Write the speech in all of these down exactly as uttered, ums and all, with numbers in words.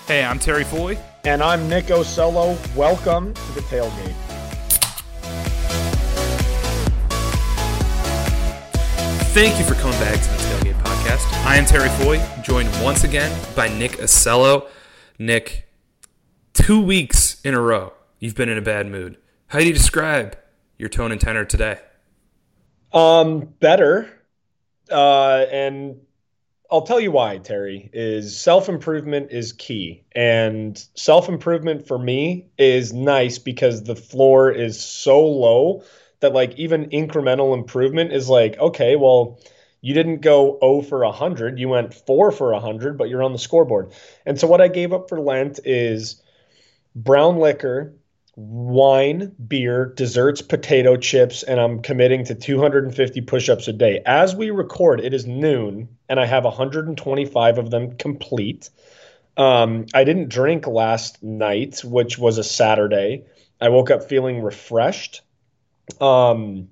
Hey, I'm Terry Foy. And I'm Nick Osello. Welcome to the Tailgate. Thank you for coming back to the Tailgate Podcast. I am Terry Foy, joined once again by Nick Osello. Nick, two weeks in a row, you've been in a bad mood. How do you describe your tone and tenor today? Um, better. Uh, and I'll tell you why, Terry, is self-improvement is key. And self-improvement for me is nice because the floor is so low that like even incremental improvement is like, okay, well, you didn't go zero for one hundred. You went four for one hundred, but you're on the scoreboard. And so what I gave up for Lent is brown liquor, wine, beer, desserts, potato chips, and I'm committing to two hundred fifty push-ups a day. As we record, it is noon, and I have one hundred twenty-five of them complete. Um, I didn't drink last night, which was a Saturday. I woke up feeling refreshed. Um,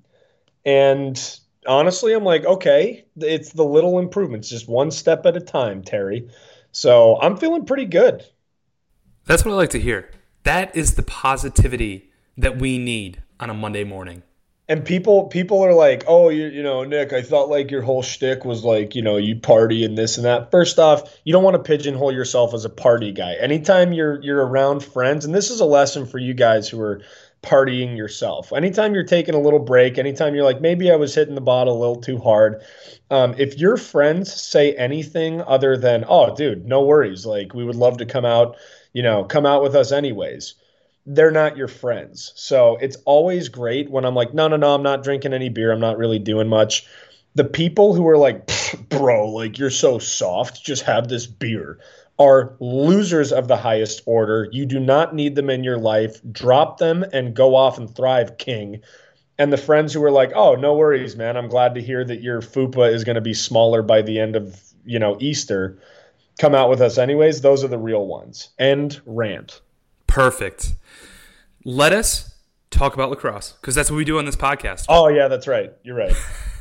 and honestly, I'm like, okay, it's the little improvements, just one step at a time, Terry. So I'm feeling pretty good. That's what I like to hear. That is the positivity that we need on a Monday morning. And people people are like, oh, you, you know, Nick, I thought like your whole shtick was like, you know, you party and this and that. First off, you don't want to pigeonhole yourself as a party guy. Anytime you're you're around friends, and this is a lesson for you guys who are partying yourself. Anytime you're taking a little break, anytime you're like, maybe I was hitting the bottle a little too hard. Um, if your friends say anything other than, oh, dude, no worries. Like, we would love to come out, you know, come out with us anyways. They're not your friends. So it's always great when I'm like, no, no, no, I'm not drinking any beer. I'm not really doing much. The people who are like, bro, like you're so soft, just have this beer, are losers of the highest order. You do not need them in your life. Drop them and go off and thrive, king. And the friends who are like, oh, no worries, man. I'm glad to hear that your fupa is going to be smaller by the end of, you know, Easter. Come out with us anyways. Those are the real ones. End rant. Perfect. Let us talk about lacrosse, because that's what we do on this podcast. Oh, yeah, that's right. You're right.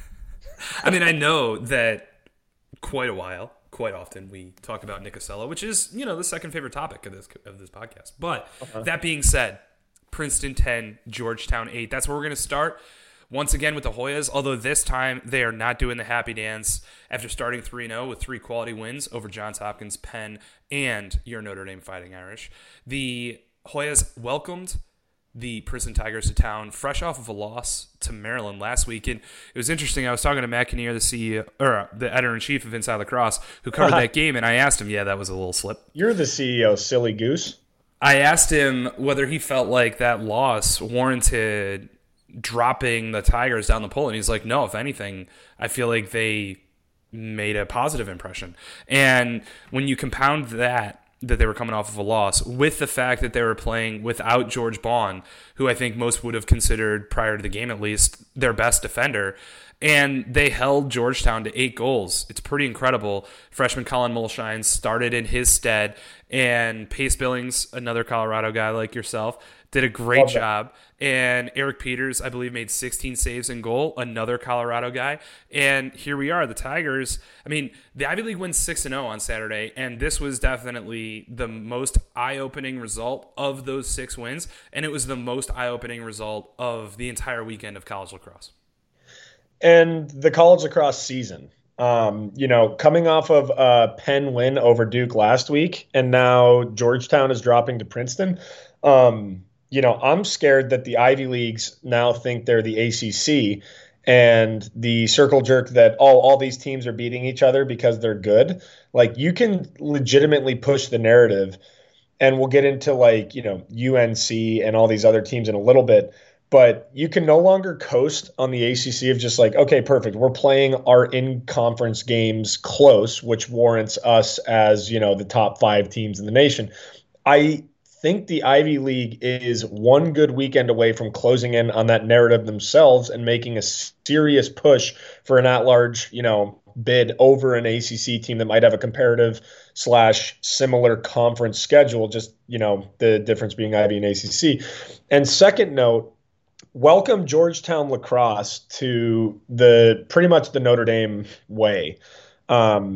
I mean, I know that quite a while, quite often, we talk about Nick Osello, which is, you know, the second favorite topic of this of this podcast. But uh-huh. That being said, Princeton ten, Georgetown eight. That's where we're going to start. Once again with the Hoyas, although this time they are not doing the happy dance after starting three and oh with three quality wins over Johns Hopkins, Penn, and your Notre Dame Fighting Irish. The Hoyas welcomed the Princeton Tigers to town, fresh off of a loss to Maryland last week. And it was interesting. I was talking to Matt Kinnear, the C E O, or the editor-in-chief of Inside Lacrosse, who covered that game, and I asked him, yeah, that was a little slip. You're the C E O, silly goose. I asked him whether he felt like that loss warranted dropping the Tigers down the pole, and he's like, no, if anything, I feel like they made a positive impression. And when you compound that, that they were coming off of a loss, with the fact that they were playing without George Bond, who I think most would have considered, prior to the game at least, their best defender, and they held Georgetown to eight goals. It's pretty incredible. Freshman Colin Mulshine started in his stead, and Pace Billings, another Colorado guy like yourself, did a great Love job. And Eric Peters, I believe, made sixteen saves in goal, another Colorado guy. And here we are, the Tigers. I mean, the Ivy League wins six and oh on Saturday, and this was definitely the most eye-opening result of those six wins, and it was the most eye-opening result of the entire weekend of college lacrosse. And the college lacrosse season. Um, you know, coming off of a Penn win over Duke last week, and now Georgetown is dropping to Princeton. Um, you know, I'm scared that the Ivy Leagues now think they're the A C C, and the circle jerk that, oh, all these teams are beating each other because they're good. Like, you can legitimately push the narrative, and we'll get into, like, you know, U N C and all these other teams in a little bit. But you can no longer coast on the A C C of just like, okay, perfect, we're playing our in-conference games close, which warrants us as, you know, the top five teams in the nation. I think the Ivy League is one good weekend away from closing in on that narrative themselves and making a serious push for an at-large, you know, bid over an A C C team that might have a comparative slash similar conference schedule, just, you know, the difference being Ivy and A C C. And second note, welcome Georgetown lacrosse to the pretty much the Notre Dame way. Um,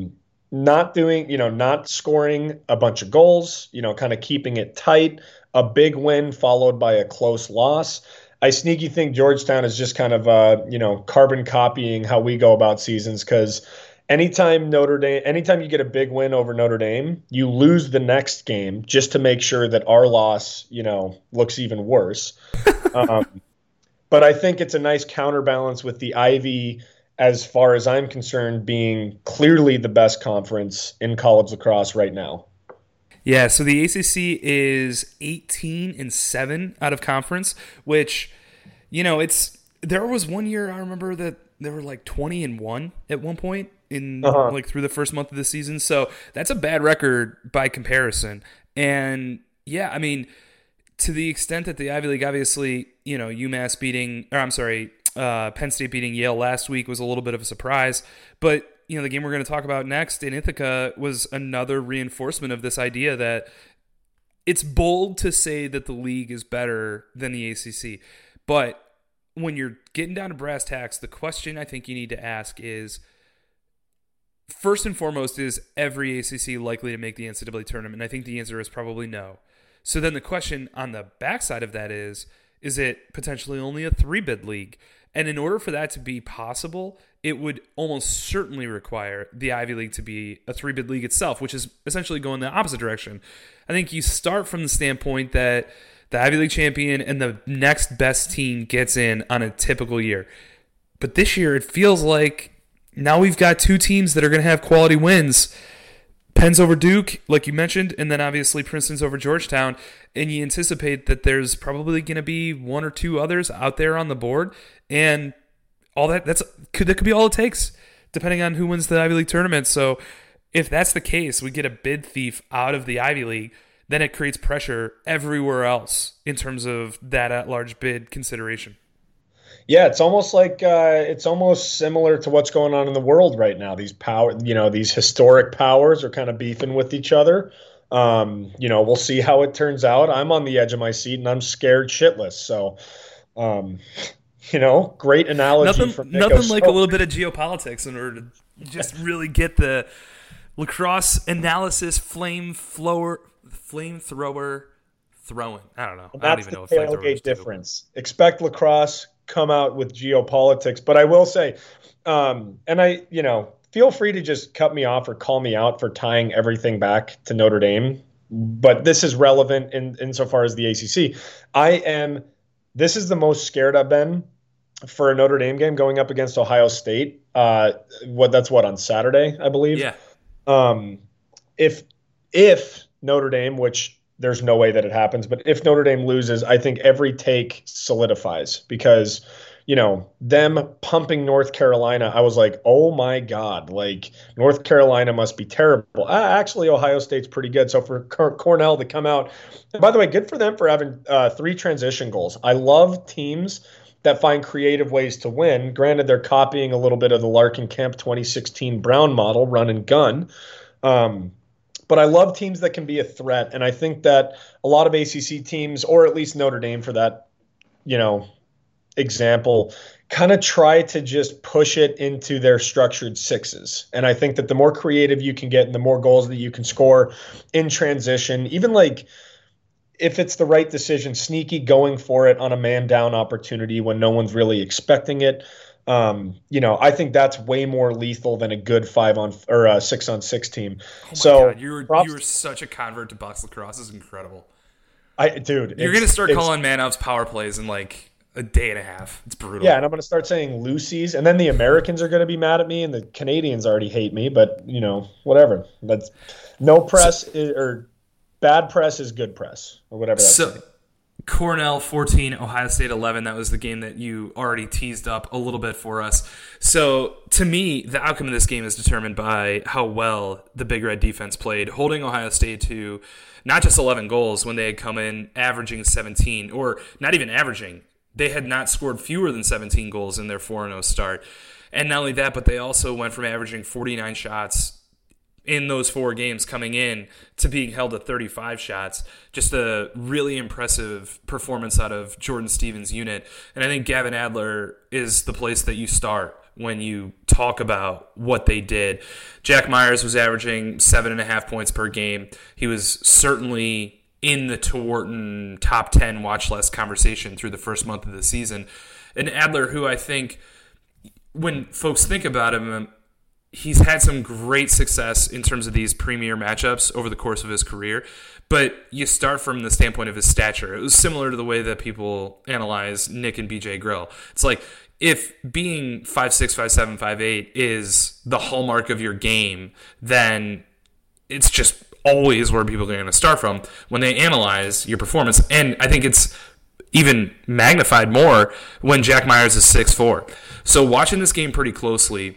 not doing, you know, not scoring a bunch of goals, you know, kind of keeping it tight, a big win followed by a close loss. I sneaky think Georgetown is just kind of, uh, you know, carbon copying how we go about seasons because anytime Notre Dame, anytime you get a big win over Notre Dame, you lose the next game just to make sure that our loss, you know, looks even worse. um, but I think it's a nice counterbalance with the Ivy, as far as I'm concerned, being clearly the best conference in college lacrosse right now. Yeah, so the A C C is eighteen and seven out of conference, which, you know, it's there was one year I remember that there were like twenty and one at one point in uh-huh. like through the first month of the season. So that's a bad record by comparison. And yeah, I mean, to the extent that the Ivy League, obviously, you know, UMass beating, or I'm sorry, uh, Penn State beating Yale last week was a little bit of a surprise, but you know, the game we're going to talk about next in Ithaca was another reinforcement of this idea that it's bold to say that the league is better than the A C C. But when you're getting down to brass tacks, the question I think you need to ask is, first and foremost, is every A C C likely to make the N C double A tournament? And I think the answer is probably no. So then the question on the backside of that is, is it potentially only a three-bid league? And in order for that to be possible, it would almost certainly require the Ivy League to be a three-bid league itself, which is essentially going the opposite direction. I think you start from the standpoint that the Ivy League champion and the next best team gets in on a typical year. But this year, it feels like now we've got two teams that are going to have quality wins. Penn's over Duke, like you mentioned, and then obviously Princeton's over Georgetown, and you anticipate that there's probably going to be one or two others out there on the board, and all that that's could that could be all it takes, depending on who wins the Ivy League tournament. So if that's the case, we get a bid thief out of the Ivy League, then it creates pressure everywhere else in terms of that at-large bid consideration. Yeah, it's almost like uh, it's almost similar to what's going on in the world right now. These power, you know, these historic powers are kind of beefing with each other. Um, you know, we'll see how it turns out. I'm on the edge of my seat and I'm scared shitless. So, um, you know, great analogy. Nothing, from nothing like a little bit of geopolitics in order to just really get the lacrosse analysis flame flower, flamethrower throwing. I don't know. And I don't that's even know the what tailgate difference. Do. Expect lacrosse come out with geopolitics, but I will say, um, and I, you know, feel free to just cut me off or call me out for tying everything back to Notre Dame, but this is relevant in insofar as the A C C. I am, this is the most scared I've been for a Notre Dame game going up against Ohio State. Uh, what that's what on Saturday, I believe. Yeah. Um, if if Notre Dame, which there's no way that it happens, but if Notre Dame loses, I think every take solidifies because, you know, them pumping North Carolina, I was like, oh my God, like North Carolina must be terrible. Uh, actually, Ohio State's pretty good. So for Cornell to come out, and by the way, good for them for having uh, three transition goals. I love teams that find creative ways to win. Granted, they're copying a little bit of the Larkin Kemp twenty sixteen Brown model, run and gun. Um, But I love teams that can be a threat, and I think that a lot of A C C teams, or at least Notre Dame for that, you know, example, kind of try to just push it into their structured sixes. And I think that the more creative you can get and the more goals that you can score in transition, even like if it's the right decision, sneaky going for it on a man down opportunity when no one's really expecting it. Um, you know, I think that's way more lethal than a good five on or a six on six team. Oh my so God, you were props, you were such a convert to box lacrosse. This is incredible. I dude, you're gonna start calling man ups power plays in like a day and a half. It's brutal. Yeah, and I'm gonna start saying Lucy's, and then the Americans are gonna be mad at me, and the Canadians already hate me. But you know, whatever. That's no press so, is, or bad press is good press or whatever. That's so. Saying. Cornell fourteen, Ohio State eleven. That was the game that you already teased up a little bit for us. So, to me, the outcome of this game is determined by how well the Big Red defense played, holding Ohio State to not just eleven goals when they had come in averaging seventeen, or not even averaging. They had not scored fewer than seventeen goals in their four and oh start. And not only that, but they also went from averaging forty-nine shots in those four games coming in to being held at thirty-five shots. Just a really impressive performance out of Jordan Stevens' unit. And I think Gavin Adler is the place that you start when you talk talk about what they did. Jack Myers was averaging seven and a half points per game. He was certainly in the Tewaaraton top ten watch list conversation through the first month of the season. And Adler, who I think, when folks think about him, he's had some great success in terms of these premier matchups over the course of his career. But you start from the standpoint of his stature. It was similar to the way that people analyze Nick and B J Grill. It's like, if being five six, five seven, five eight is the hallmark of your game, then it's just always where people are going to start from when they analyze your performance. And I think it's even magnified more when Jack Myers is six four. So watching this game pretty closely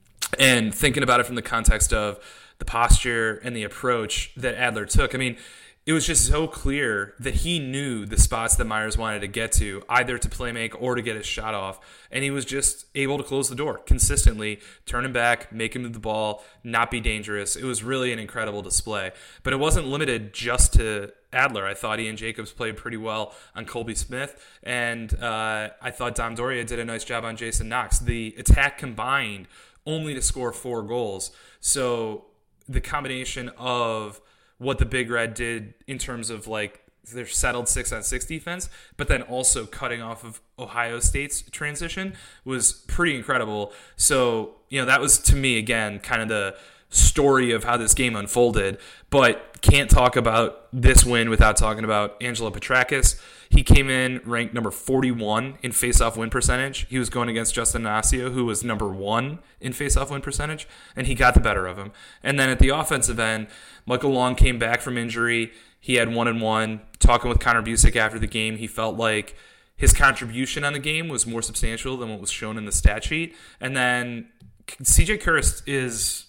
and thinking about it from the context of the posture and the approach that Adler took, I mean, it was just so clear that he knew the spots that Myers wanted to get to, either to play make or to get his shot off. And he was just able to close the door consistently, turn him back, make him move the ball, not be dangerous. It was really an incredible display. But it wasn't limited just to Adler. I thought Ian Jacobs played pretty well on Colby Smith. And uh, I thought Dom Doria did a nice job on Jason Knox. The attack combined only to score four goals. So the combination of what the Big Red did in terms of like their settled six on six defense, but then also cutting off of Ohio State's transition was pretty incredible. So, you know, that was to me, again, kind of the story of how this game unfolded, but can't talk about this win without talking about Angelo Petrakis. He came in ranked number forty-one in faceoff win percentage. He was going against Justin Nacio, who was number one in faceoff win percentage, and he got the better of him. And then at the offensive end, Michael Long came back from injury. He had one and one. Talking with Connor Busick after the game, he felt like his contribution on the game was more substantial than what was shown in the stat sheet. And then C J Kurst is,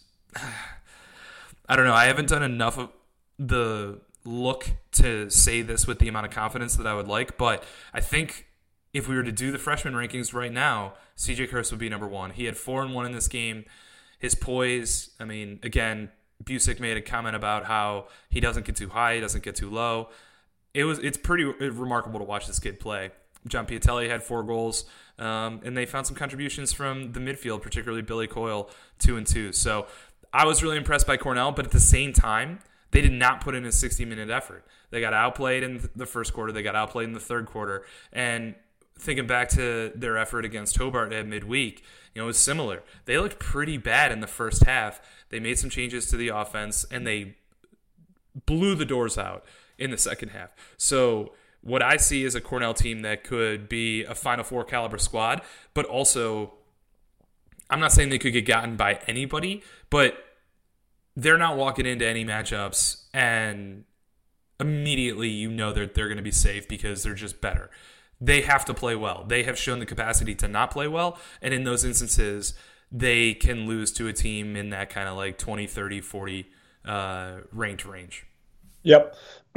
I don't know, I haven't done enough of the look to say this with the amount of confidence that I would like, but I think if we were to do the freshman rankings right now, C J Kurst would be number one. He had four and one in this game. His poise, I mean, again, Busick made a comment about how he doesn't get too high, he doesn't get too low. It was it's pretty remarkable to watch this kid play. John Piatelli had four goals, um, and they found some contributions from the midfield, particularly Billy Coyle, two and two. So I was really impressed by Cornell, but at the same time, they did not put in a sixty-minute effort. They got outplayed in the first quarter. They got outplayed in the third quarter. And thinking back to their effort against Hobart at midweek, you know, it was similar. They looked pretty bad in the first half. They made some changes to the offense, and they blew the doors out in the second half. So what I see is a Cornell team that could be a Final Four caliber squad, but also, I'm not saying they could get gotten by anybody, but they're not walking into any matchups and immediately you know that they're going to be safe because they're just better. They have to play well. They have shown the capacity to not play well, and in those instances, they can lose to a team in that kind of like twenty, thirty, forty uh, ranked range. Yep.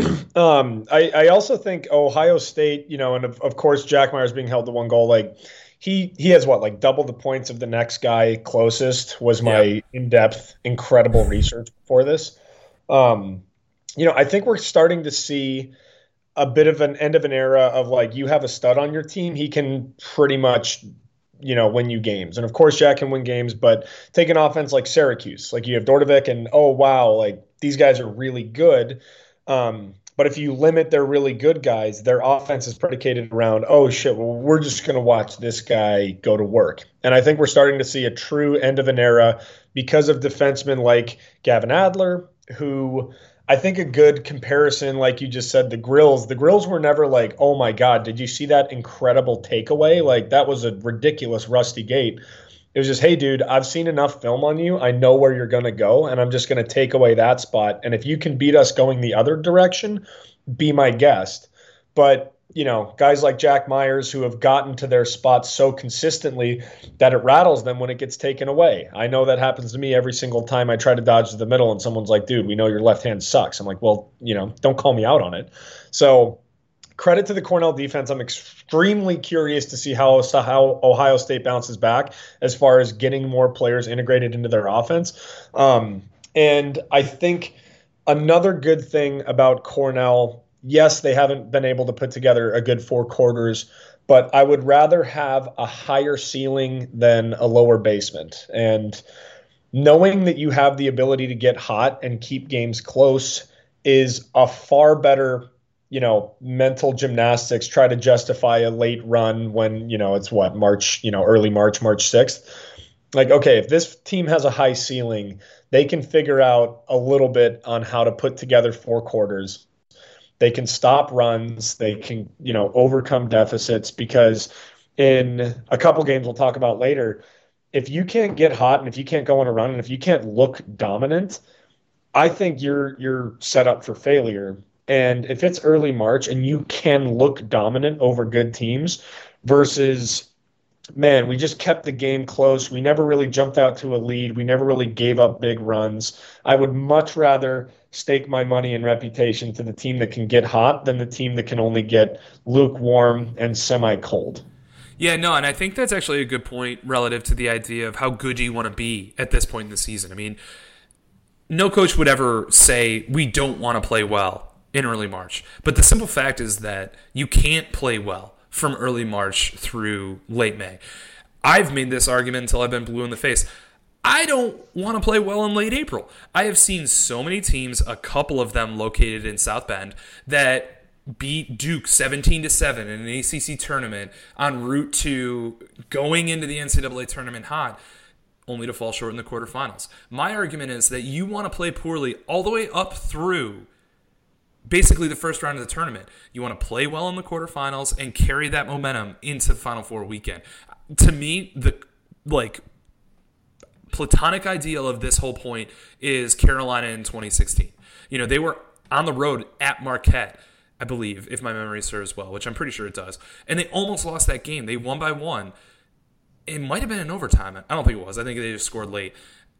um, I, I also think Ohio State, you know, and of, of course, Jack Myers being held to one goal, like he he has what, like double the points of the next guy closest was my yep. in-depth, incredible research for this. Um, you know, I think we're starting to see a bit of an end of an era of like, you have a stud on your team, he can pretty much, you know, win you games. And of course, Jack can win games, but take an offense like Syracuse, like you have Dordovic and, oh, wow, like these guys are really good. Um, but if you limit their really good guys, their offense is predicated around, oh, shit, well, we're just going to watch this guy go to work. And I think we're starting to see a true end of an era because of defensemen like Gavin Adler, who I think a good comparison, like you just said, the Grills, the Grills were never like, oh, my God, did you see that incredible takeaway? Like that was a ridiculous rusty gate. It was just, hey, dude, I've seen enough film on you. I know where you're going to go, and I'm just going to take away that spot. And if you can beat us going the other direction, be my guest. But, you know, guys like Jack Myers who have gotten to their spots so consistently that it rattles them when it gets taken away. I know that happens to me every single time I try to dodge to the middle and someone's like, dude, we know your left hand sucks. I'm like, well, you know, don't call me out on it. So credit to the Cornell defense. I'm extremely curious to see how, how Ohio State bounces back as far as getting more players integrated into their offense. Um, and I think another good thing about Cornell yes, they haven't been able to put together a good four quarters, but I would rather have a higher ceiling than a lower basement. And knowing that you have the ability to get hot and keep games close is a far better, you know, mental gymnastics. Try to justify a late run when, you know, it's what, March, you know, early March, March sixth. Like, okay, if this team has a high ceiling, they can figure out a little bit on how to put together four quarters. They can stop runs. They can, you know, overcome deficits, because in a couple games we'll talk about later, if you can't get hot and if you can't go on a run and if you can't look dominant, I think you're you're set up for failure. And if it's early March and you can look dominant over good teams versus, man, we just kept the game close. We never really jumped out to a lead. We never really gave up big runs. I would much rather stake my money and reputation to the team that can get hot than the team that can only get lukewarm and semi-cold. Yeah, no, and I think that's actually a good point relative to the idea of how good do you want to be at this point in the season. I mean, no coach would ever say we don't want to play well in early March. But the simple fact is that you can't play well from early March through late May. I've made this argument until I've been blue in the face. I don't want to play well in late April. I have seen so many teams, a couple of them located in South Bend, that beat Duke seventeen to seven in an A C C tournament en route to going into the N C double A tournament hot, only to fall short in the quarterfinals. My argument is that you want to play poorly all the way up through basically the first round of the tournament. You want to play well in the quarterfinals and carry that momentum into the Final Four weekend. To me, the like platonic ideal of this whole point is Carolina in twenty sixteen. You know, they were on the road at Marquette, I believe, if my memory serves well, which I'm pretty sure it does. And they almost lost that game. They won by one. It might have been in overtime. I don't think it was. I think they just scored late.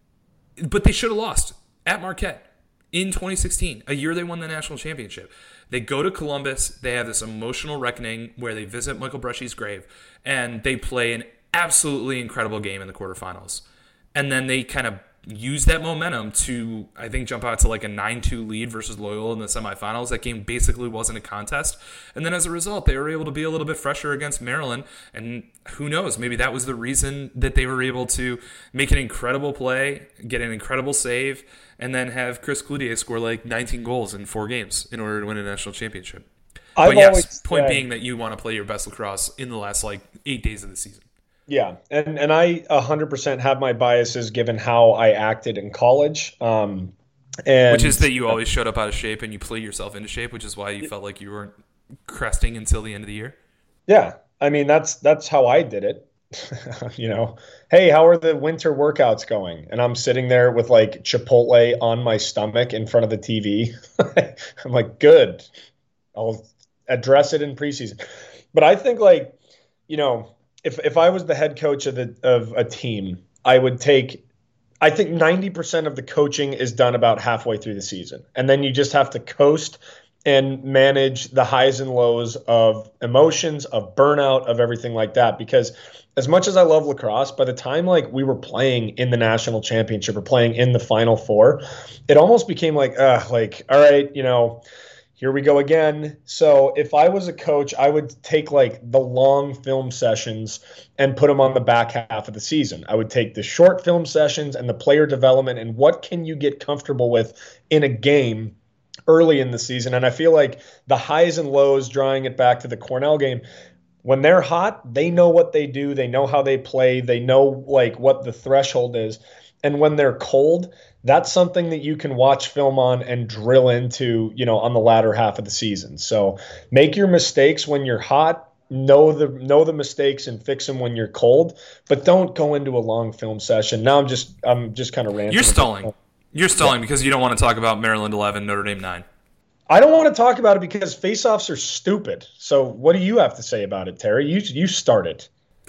But they should have lost at Marquette in twenty sixteen, a year they won the national championship. They go to Columbus. They have this emotional reckoning where they visit Michael Bresci's grave, and they play an absolutely incredible game in the quarterfinals. And then they kind of use that momentum to, I think, jump out to like a nine two lead versus Loyola in the semifinals. That game basically wasn't a contest. And then as a result, they were able to be a little bit fresher against Maryland. And who knows, maybe that was the reason that they were able to make an incredible play, get an incredible save, and then have Chris Cloutier score like nineteen goals in four games in order to win a national championship. I've but yes, point said, being that you want to play your best lacrosse in the last like eight days of the season. Yeah, and, and I one hundred percent have my biases given how I acted in college. Um, and which is that you always showed up out of shape and you play yourself into shape, which is why you felt like you weren't cresting until the end of the year? Yeah, I mean, that's that's how I did it. You know, hey, how are the winter workouts going? And I'm sitting there with like Chipotle on my stomach in front of the T V. I'm like, good. I'll address it in preseason. But I think like, you know, If if I was the head coach of the of a team, I would take I think ninety percent of the coaching is done about halfway through the season. And then you just have to coast and manage the highs and lows of emotions, of burnout, of everything like that. Because as much as I love lacrosse, by the time like we were playing in the national championship or playing in the Final Four, it almost became like, uh, like, all right, you know, here we go again. So if I was a coach, I would take like the long film sessions and put them on the back half of the season. I would take the short film sessions and the player development and what can you get comfortable with in a game early in the season. And I feel like the highs and lows, drawing it back to the Cornell game, when they're hot, they know what they do. They know how they play. They know like what the threshold is. And when they're cold, that's something that you can watch film on and drill into, you know, on the latter half of the season. So make your mistakes when you're hot, know the know the mistakes and fix them when you're cold, but don't go into a long film session. Now I'm just I'm just kind of ranting. You're stalling. You're stalling yeah. because you don't want to talk about Maryland eleven, Notre Dame nine. I don't want to talk about it because face-offs are stupid. So what do you have to say about it, Terry? You you started.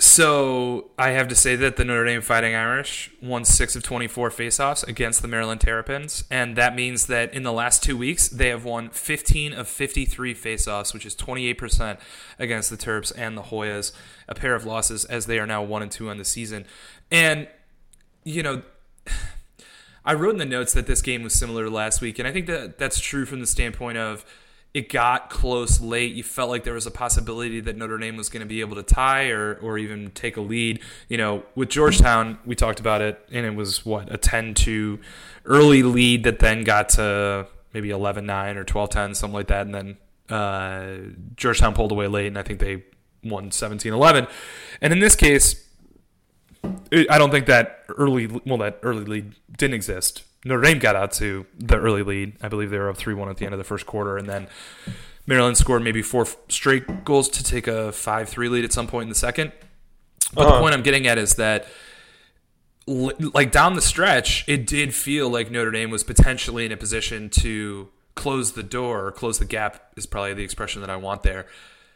So I have to say that the Notre Dame Fighting Irish won six of twenty-four faceoffs against the Maryland Terrapins, and that means that in the last two weeks they have won fifteen of fifty-three faceoffs, which is twenty-eight percent against the Terps and the Hoyas, a pair of losses as they are now one and two on the season. And, you know, I wrote in the notes that this game was similar to last week, and I think that that's true from the standpoint of it got close late. You felt like there was a possibility that Notre Dame was going to be able to tie or or even take a lead. You know, with Georgetown, we talked about it, and it was, what, a ten two early lead that then got to maybe eleven nine or twelve ten, something like that, and then uh, Georgetown pulled away late, and I think they won seventeen eleven. And in this case, I don't think that early well that early lead didn't exist. Notre Dame got out to the early lead. I believe they were up three one at the end of the first quarter, and then Maryland scored maybe four straight goals to take a five three lead at some point in the second. But uh-huh. the point I'm getting at is that, like, down the stretch, it did feel like Notre Dame was potentially in a position to close the door, or close the gap is probably the expression that I want there.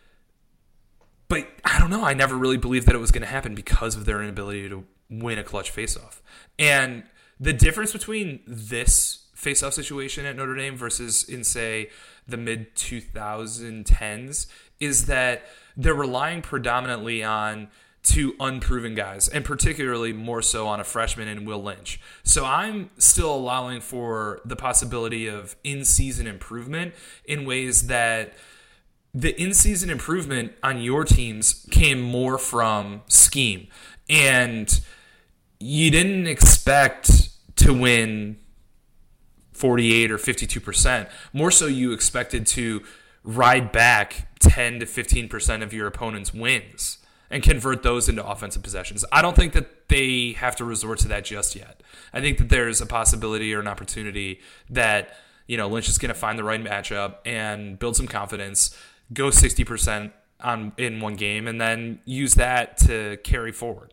But I don't know. I never really believed that it was going to happen because of their inability to win a clutch faceoff. And the difference between this faceoff situation at Notre Dame versus in, say, the mid twenty tens is that they're relying predominantly on two unproven guys, and particularly more so on a freshman in Will Lynch. So I'm still allowing for the possibility of in-season improvement in ways that the in-season improvement on your teams came more from scheme. And you didn't expect to win forty-eight or fifty-two percent. More so you expected to ride back ten to fifteen percent of your opponent's wins and convert those into offensive possessions. I don't think that they have to resort to that just yet. I think that there's a possibility or an opportunity that, you know, Lynch is going to find the right matchup and build some confidence, go sixty percent on in one game, and then use that to carry forward.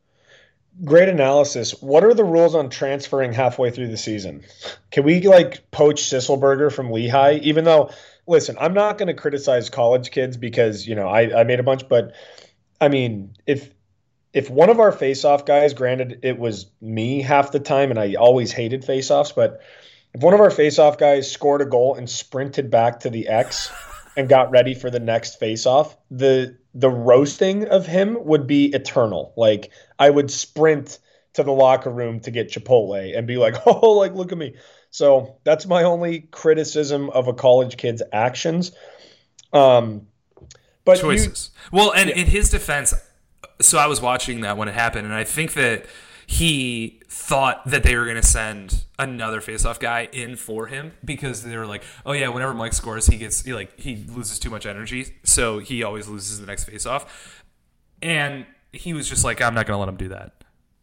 Great analysis. What are the rules on transferring halfway through the season? Can we, like, poach Sisselberger from Lehigh? Even though, listen, I'm not going to criticize college kids because, you know, I, I made a bunch, but, I mean, if if one of our face-off guys, granted it was me half the time, and I always hated face-offs, but if one of our face-off guys scored a goal and sprinted back to the X and got ready for the next face-off, the the roasting of him would be eternal. Like, I would sprint to the locker room to get Chipotle and be like, oh, like, look at me. So that's my only criticism of a college kid's actions. Um, but Choices. You, well, and yeah. in his defense, so I was watching that when it happened, and I think that he thought that they were going to send another faceoff guy in for him because they were like, oh yeah, whenever Mike scores, he gets he like he loses too much energy, so he always loses the next faceoff. And he was just like, I'm not going to let him do that.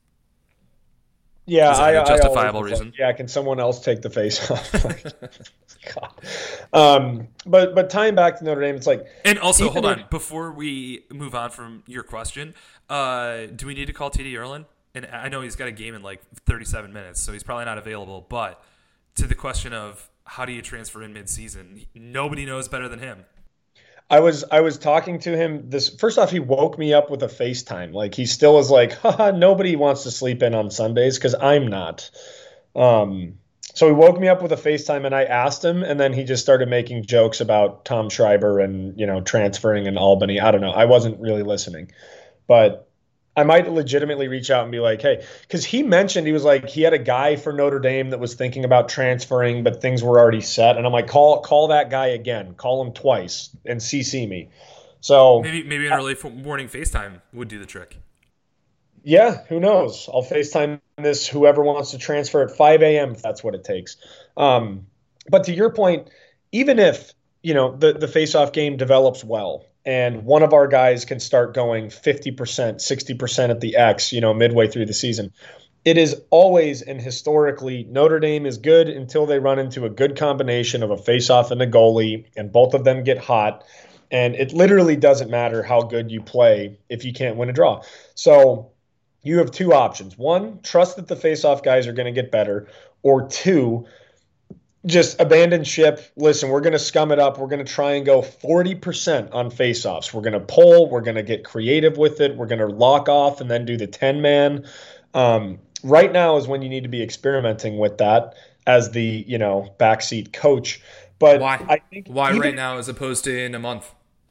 Yeah, I, a justifiable I reason. Like, yeah, can someone else take the faceoff? God. Um, but but tying back to Notre Dame, it's like, and also hold on before we move on from your question. Uh, do we need to call T D Erlin? And I know he's got a game in like thirty-seven minutes, so he's probably not available. But to the question of how do you transfer in midseason, nobody knows better than him. I was I was talking to him. This first off, he woke me up with a FaceTime. Like, he still is like, haha, nobody wants to sleep in on Sundays because I'm not. Um, so he woke me up with a FaceTime, and I asked him, and then he just started making jokes about Tom Schreiber and, you know, transferring in Albany. I don't know. I wasn't really listening, but I might legitimately reach out and be like, hey, because he mentioned, he was like, he had a guy for Notre Dame that was thinking about transferring, but things were already set. And I'm like, call call that guy again. Call him twice and C C me. So maybe maybe an early morning FaceTime would do the trick. Yeah, who knows? I'll FaceTime this whoever wants to transfer at five a.m. if that's what it takes. Um, but to your point, even if, you know, the, the face-off game develops well, and one of our guys can start going fifty percent, sixty percent at the X, you know, midway through the season. It is always, and historically, Notre Dame is good until they run into a good combination of a face-off and a goalie, and both of them get hot. And it literally doesn't matter how good you play if you can't win a draw. So you have two options. One, trust that the face-off guys are going to get better. Or two, just abandon ship. Listen, we're going to scum it up. We're going to try and go forty percent on faceoffs. We're going to pull. We're going to get creative with it. We're going to lock off and then do the ten-man. Um, right now is when you need to be experimenting with that as the, you know, backseat coach. But why? I think why even, right now as opposed to in a month?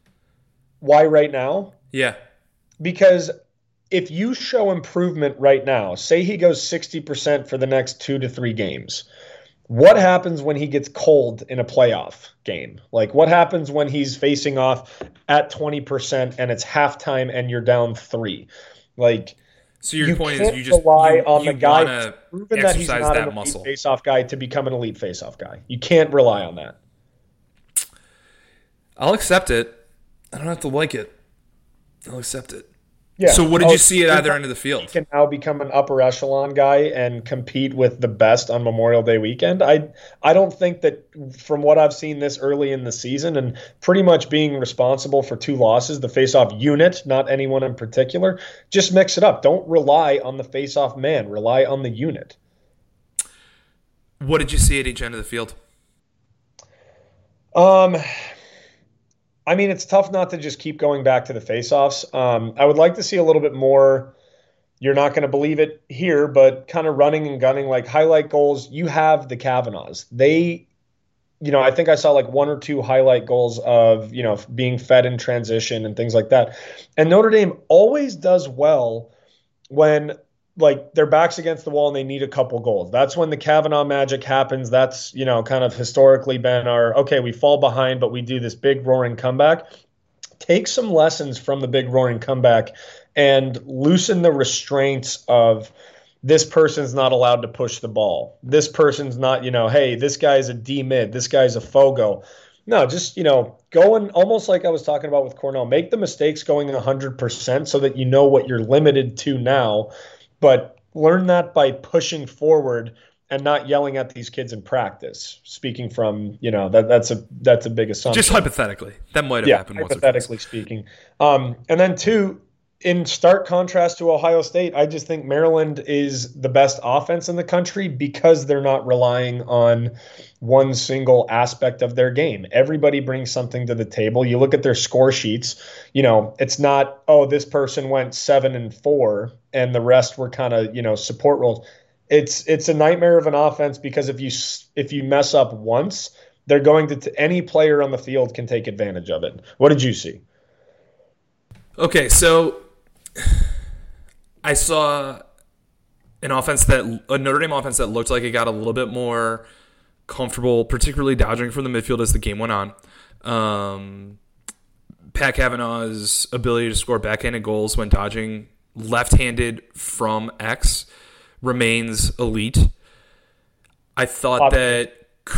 Why right now? Yeah. Because if you show improvement right now, say he goes sixty percent for the next two to three games, What happens when he gets cold in a playoff game? Like, what happens when he's facing off at twenty percent and it's halftime and you're down three? Like, so your you point can't is you just rely you, on you the guy wanna proven that he's exercise not that an elite muscle. face-off guy to become an elite face-off guy. You can't rely on that. I'll accept it. I don't have to like it. I'll accept it. Yeah. So what did Oh, you see at either end of the He field? can now become an upper echelon guy and compete with the best on Memorial Day weekend. I I don't think that from what I've seen this early in the season and pretty much being responsible for two losses, the face-off unit, not anyone in particular, just mix it up. Don't rely on the face-off man. Rely on the unit. What did you see at each end of the field? Um, I mean, it's tough not to just keep going back to the face-offs. Um, I would like to see a little bit more. You're not going to believe it here, but kind of running and gunning, like highlight goals. You have the Kavanaughs. They, you know, I think I saw like one or two highlight goals of, you know, being fed in transition and things like that. And Notre Dame always does well when like their back's against the wall and they need a couple goals. That's when the Kavanaugh magic happens. That's, you know, kind of historically been our, okay, we fall behind, but we do this big roaring comeback. Take some lessons from the big roaring comeback and loosen the restraints of this person's not allowed to push the ball. This person's not, you know, hey, this guy's a D mid, this guy's a Fogo. No, just, you know, going almost like I was talking about with Cornell, make the mistakes going one hundred percent so that you know what you're limited to now, but learn that by pushing forward and not yelling at these kids in practice. Speaking from, you know, that that's a that's a big assumption. Just hypothetically, that might have yeah, happened once or hypothetically twice. speaking. Um, and then two, in stark contrast to Ohio State, I just think Maryland is the best offense in the country because they're not relying on one single aspect of their game. Everybody brings something to the table. You look at their score sheets, you know, it's not, oh, this person went seven and four and the rest were kind of, you know, support roles. It's it's a nightmare of an offense because if you if you mess up once, they're going to t- any player on the field can take advantage of it. What did you see? Okay, so I saw an offense that a Notre Dame offense that looked like it got a little bit more comfortable, particularly dodging from the midfield as the game went on. Um, Pat Kavanaugh's ability to score backhanded goals when dodging left-handed from X remains elite. I thought that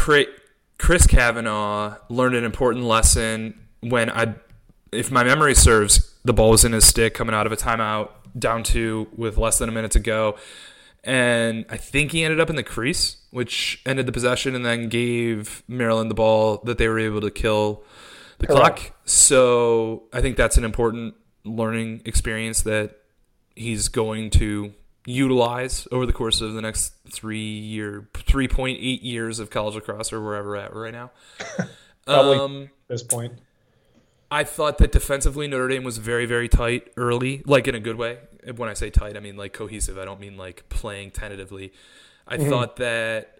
Chris Kavanaugh learned an important lesson when I, if my memory serves, the ball was in his stick coming out of a timeout, down two with less than a minute to go. And I think he ended up in the crease, which ended the possession and then gave Maryland the ball that they were able to kill the Correct. clock. So I think that's an important learning experience that he's going to utilize over the course of the next three year, three point eight years of college lacrosse or wherever we're at right now. Probably um, at this point. I thought that defensively Notre Dame was very, very tight early, like in a good way. When I say tight, I mean like cohesive. I don't mean like playing tentatively. I mm-hmm. thought that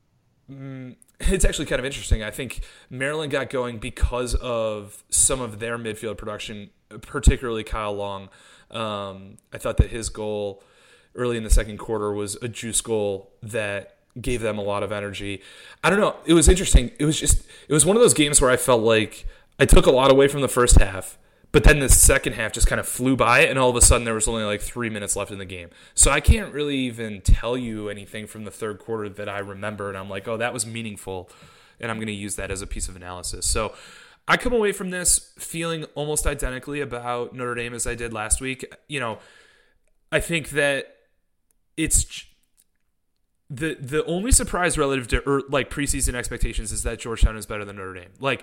mm, it's actually kind of interesting. I think Maryland got going because of some of their midfield production, particularly Kyle Long. Um, I thought that his goal early in the second quarter was a juice goal that gave them a lot of energy. I don't know. It was interesting. It was just, it was one of those games where I felt like I took a lot away from the first half, but then the second half just kind of flew by, and all of a sudden there was only like three minutes left in the game. So I can't really even tell you anything from the third quarter that I remember, and I'm like, oh, that was meaningful, and I'm going to use that as a piece of analysis. So I come away from this feeling almost identically about Notre Dame as I did last week. You know, I think that it's the the only surprise relative to er, like preseason expectations is that Georgetown is better than Notre Dame. Like,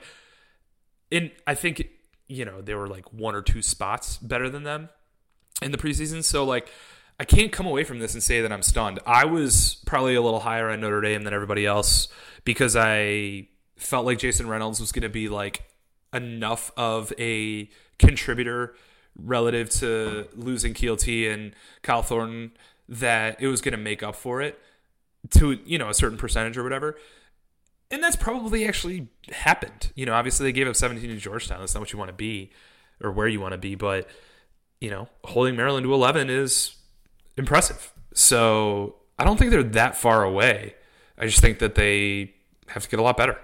in I think you know they were like one or two spots better than them in the preseason. So like, I can't come away from this and say that I'm stunned. I was probably a little higher on Notre Dame than everybody else because I felt like Jason Reynolds was going to be like enough of a contributor relative to losing Keelty and Kyle Thornton that it was going to make up for it to, you know, a certain percentage or whatever. And that's probably actually happened. You know, obviously they gave up seventeen to Georgetown. That's not what you want to be or where you want to be. But, you know, holding Maryland to eleven is impressive. So I don't think they're that far away. I just think that they have to get a lot better.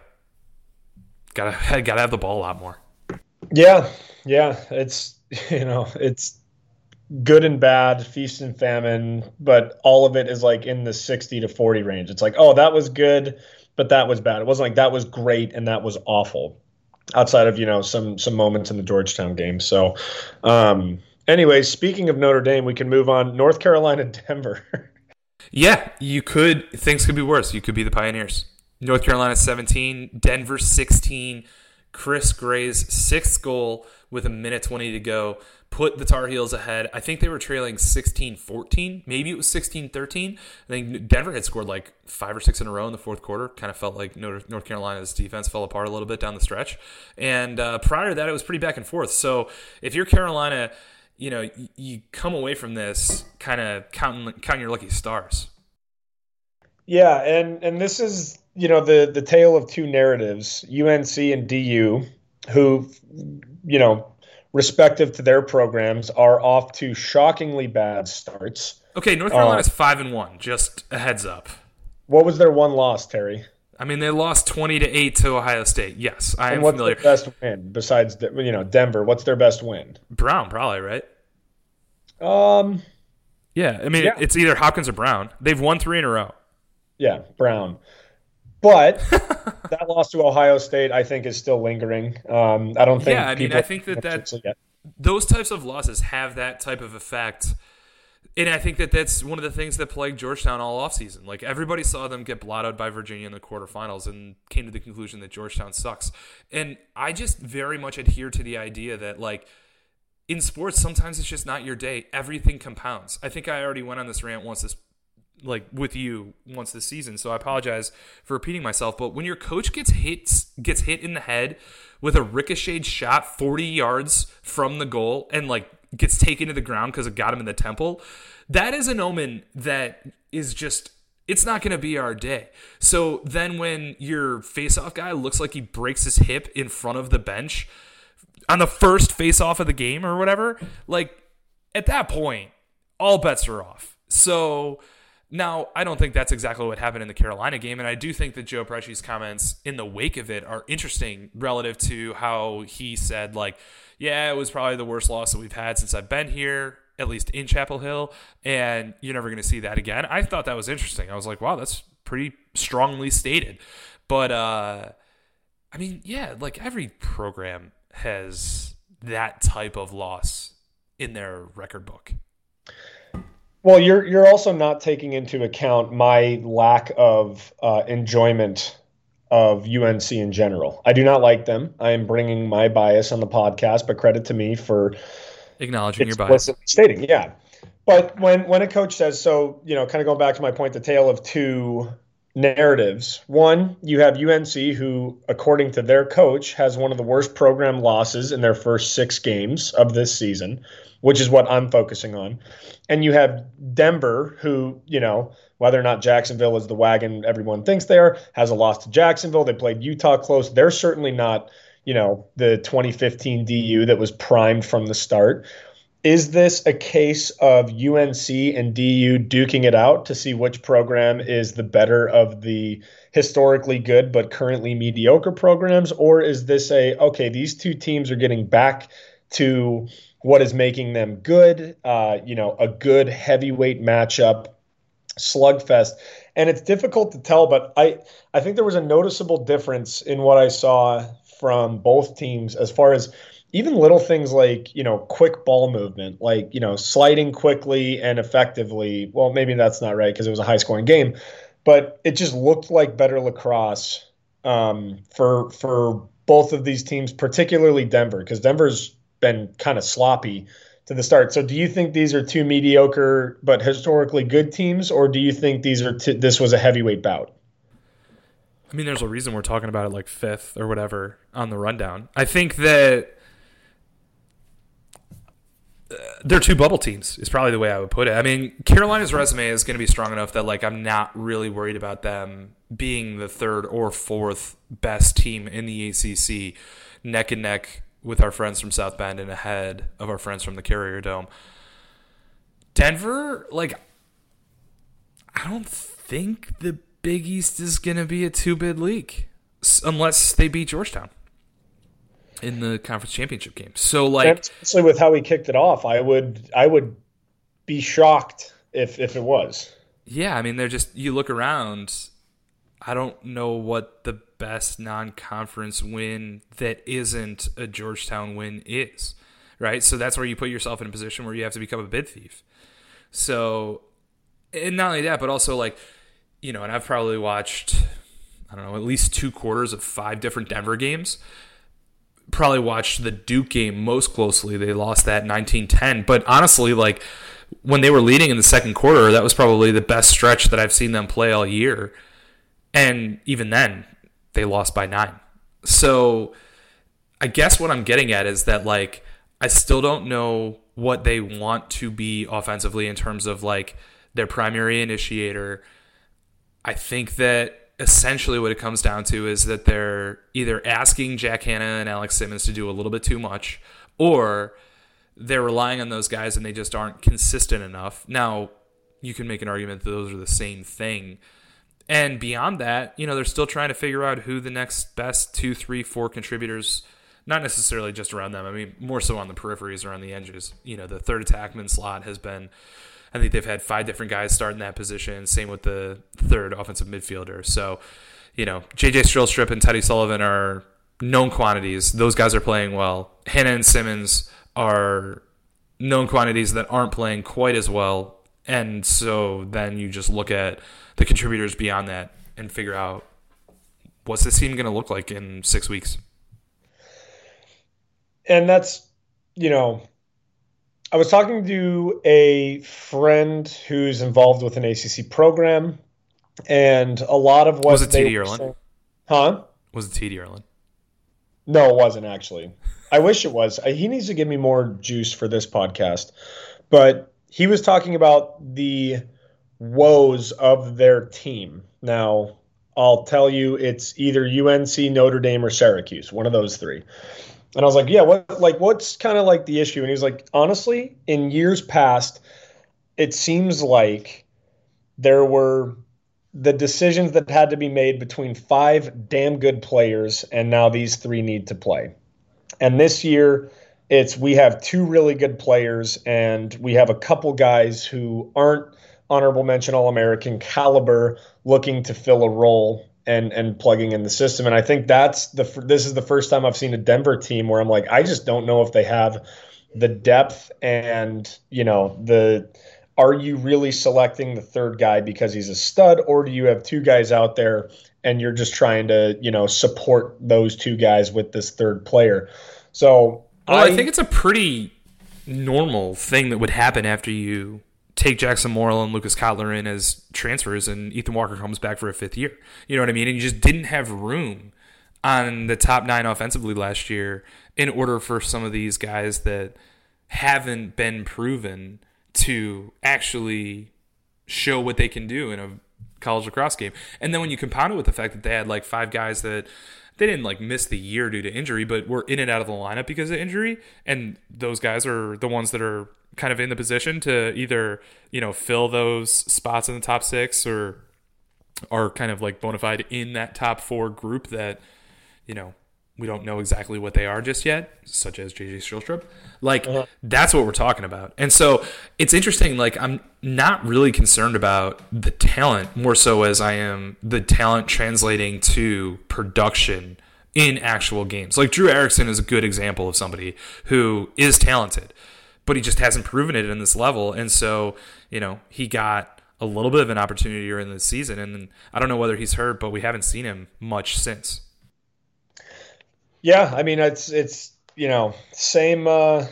Gotta gotta have the ball a lot more. Yeah, yeah. It's you know, it's good and bad, feast and famine, but all of it is like in the sixty to forty range. It's like, oh, that was good, but that was bad. It wasn't like that was great and that was awful. Outside of, you know, some some moments in the Georgetown game. So um anyways, speaking of Notre Dame, we can move on. North Carolina, Denver. Yeah, you could things could be worse. You could be the Pioneers. North Carolina seventeen, Denver sixteen. Chris Gray's sixth goal with a minute twenty to go put the Tar Heels ahead. I think they were trailing sixteen fourteen. Maybe it was sixteen thirteen. I think Denver had scored like five or six in a row in the fourth quarter. Kind of felt like North Carolina's defense fell apart a little bit down the stretch. And uh, prior to that, it was pretty back and forth. So if you're Carolina, you know, you, you come away from this kind of counting, counting your lucky stars. Yeah, and and this is, you know, the the tale of two narratives, U N C and D U, who, you know, respective to their programs, are off to shockingly bad starts. Okay, North Carolina's uh, five and one. Just a heads up. What was their one loss, Terry? I mean, they lost twenty to eight to Ohio State. Yes, I and am what's familiar. What's their best win besides, you know, Denver? What's their best win? Brown, probably, right? Um. Yeah, I mean, yeah. It's either Hopkins or Brown. They've won three in a row. Yeah, Brown. But that loss to Ohio State, I think, is still lingering. Um, I don't think. Yeah, I mean, I think that, that those types of losses have that type of effect. And I think that that's one of the things that plagued Georgetown all offseason. Like, everybody saw them get blottoed by Virginia in the quarterfinals and came to the conclusion that Georgetown sucks. And I just very much adhere to the idea that, like, in sports, sometimes it's just not your day. Everything compounds. I think I already went on this rant once this like with you once this season, so I apologize for repeating myself, but when your coach gets hit gets hit in the head with a ricocheted shot forty yards from the goal and like gets taken to the ground because it got him in the temple, that is an omen that is just, it's not going to be our day. So then when your face-off guy looks like he breaks his hip in front of the bench on the first face-off of the game or whatever, like at that point, all bets are off. So now, I don't think that's exactly what happened in the Carolina game, and I do think that Joe Pesci's comments in the wake of it are interesting relative to how he said, like, yeah, it was probably the worst loss that we've had since I've been here, at least in Chapel Hill, and you're never going to see that again. I thought that was interesting. I was like, wow, that's pretty strongly stated. But, uh, I mean, yeah, like every program has that type of loss in their record book. Well, you're you're also not taking into account my lack of uh, enjoyment of U N C in general. I do not like them. I am bringing my bias on the podcast, but credit to me for acknowledging your bias. Stating, yeah. But when when a coach says so, you know, kind of going back to my point, the tale of two narratives. One, you have U N C, who, according to their coach, has one of the worst program losses in their first six games of this season, which is what I'm focusing on. And you have Denver, who, you know, whether or not Jacksonville is the wagon everyone thinks they are, has a loss to Jacksonville. They played Utah close. They're certainly not, you know, the twenty fifteen D U that was primed from the start. Is this a case of U N C and D U duking it out to see which program is the better of the historically good but currently mediocre programs? Or is this a, okay, these two teams are getting back to what is making them good, uh, you know, a good heavyweight matchup, slugfest? And it's difficult to tell, but I, I think there was a noticeable difference in what I saw from both teams as far as even little things like, you know, quick ball movement, like, you know, sliding quickly and effectively. Well, maybe that's not right because it was a high scoring game, but it just looked like better lacrosse um, for for both of these teams, particularly Denver, because Denver's been kind of sloppy to the start. So do you think these are two mediocre but historically good teams, or do you think these are t- this was a heavyweight bout? I mean, there's a reason we're talking about it like fifth or whatever on the rundown. I think that they're two bubble teams is probably the way I would put it. I mean, Carolina's resume is going to be strong enough that like I'm not really worried about them being the third or fourth best team in the A C C, neck and neck with our friends from South Bend and ahead of our friends from the Carrier Dome. Denver, like, I don't think the Big East is going to be a two-bid league unless they beat Georgetown in the conference championship game. So, like, and especially with how he kicked it off, I would I would be shocked if if it was. Yeah, I mean, they're just you look around. I don't know what the best non-conference win that isn't a Georgetown win is, right? So that's where you put yourself in a position where you have to become a bid thief. So, and not only that, but also like, you know, and I've probably watched, I don't know, at least two quarters of five different Denver games. Probably watched the Duke game most closely. They lost that nineteen ten. But honestly, like, when they were leading in the second quarter, that was probably the best stretch that I've seen them play all year. And even then, they lost by nine. So I guess what I'm getting at is that, like, I still don't know what they want to be offensively in terms of, like, their primary initiator. I think that essentially what it comes down to is that they're either asking Jack Hanna and Alex Simmons to do a little bit too much, or they're relying on those guys and they just aren't consistent enough. Now, you can make an argument that those are the same thing. And beyond that, you know, they're still trying to figure out who the next best two, three, four contributors, not necessarily just around them. I mean, more so on the peripheries, around the edges. You know, the third attackman slot has been, I think they've had five different guys start in that position. Same with the third offensive midfielder. So, you know, J J Strillstrip and Teddy Sullivan are known quantities. Those guys are playing well. Hanna and Simmons are known quantities that aren't playing quite as well. And so then you just look at the contributors beyond that and figure out, what's this team going to look like in six weeks? And that's, you know, I was talking to a friend who's involved with an A C C program, and a lot of what was it T D they were Erlin? saying, huh? Was it T D Erlin? No, it wasn't actually. I wish it was. He needs to give me more juice for this podcast. But he was talking about the woes of their team. Now, I'll tell you, it's either U N C, Notre Dame, or Syracuse, one of those three. And I was like, yeah, what, like, what's kind of like the issue? And he's like, honestly, in years past, it seems like there were the decisions that had to be made between five damn good players, and now these three need to play. And this year, it's we have two really good players, and we have a couple guys who aren't honorable mention All-American caliber looking to fill a role and and plugging in the system. And I think that's the this is the first time I've seen a Denver team where I'm like, I just don't know if they have the depth and, you know, the are you really selecting the third guy because he's a stud, or do you have two guys out there and you're just trying to, you know, support those two guys with this third player? So well, I, I think it's a pretty normal thing that would happen after you take Jackson Morrill and Lucas Kotler in as transfers and Ethan Walker comes back for a fifth year. You know what I mean? And you just didn't have room on the top nine offensively last year in order for some of these guys that haven't been proven to actually show what they can do in a college lacrosse game. And then when you compound it with the fact that they had like five guys that they didn't like miss the year due to injury, but were in and out of the lineup because of injury, and those guys are the ones that are kind of in the position to either, you know, fill those spots in the top six or are kind of like bona fide in that top four group that, you know, we don't know exactly what they are just yet, such as J J Strillstrip. Like, uh-huh. That's what we're talking about. And so it's interesting. Like, I'm not really concerned about the talent more so as I am the talent translating to production in actual games. Like, Drew Erickson is a good example of somebody who is talented, but he just hasn't proven it in this level. And so, you know, he got a little bit of an opportunity during the season, and I don't know whether he's hurt, but we haven't seen him much since. Yeah, I mean, it's, it's you know, same uh,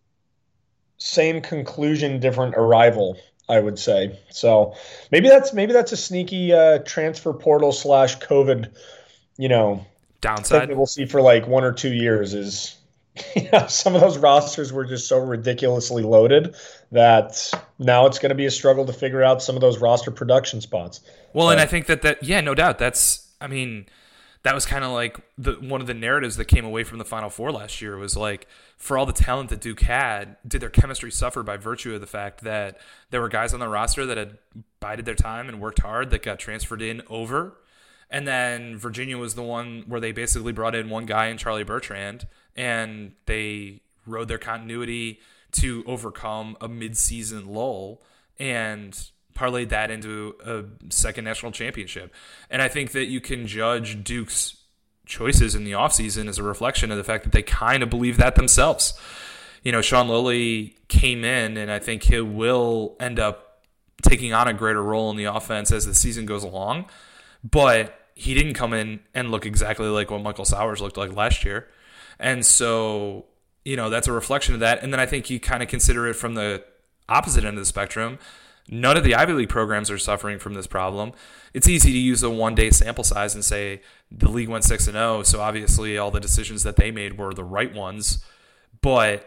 same conclusion, different arrival, I would say. So maybe that's maybe that's a sneaky uh, transfer portal slash COVID, you know, downside thing that we'll see for like one or two years is, you know, some of those rosters were just so ridiculously loaded that now it's going to be a struggle to figure out some of those roster production spots. Well, so. And I think that that, yeah, no doubt. That's, I mean, that was kind of like the one of the narratives that came away from the Final Four last year was like, for all the talent that Duke had, did their chemistry suffer by virtue of the fact that there were guys on the roster that had bided their time and worked hard that got transferred in over? And then Virginia was the one where they basically brought in one guy in Charlie Bertrand, and they rode their continuity to overcome a mid-season lull and parlayed that into a second national championship. And I think that you can judge Duke's choices in the offseason as a reflection of the fact that they kind of believe that themselves. You know, Sean Lilley came in, and I think he will end up taking on a greater role in the offense as the season goes along. But he didn't come in and look exactly like what Michael Sowers looked like last year. And so, you know, that's a reflection of that. And then I think you kind of consider it from the opposite end of the spectrum. None of the Ivy League programs are suffering from this problem. It's easy to use a one-day sample size and say the league went six and oh, so obviously all the decisions that they made were the right ones. But,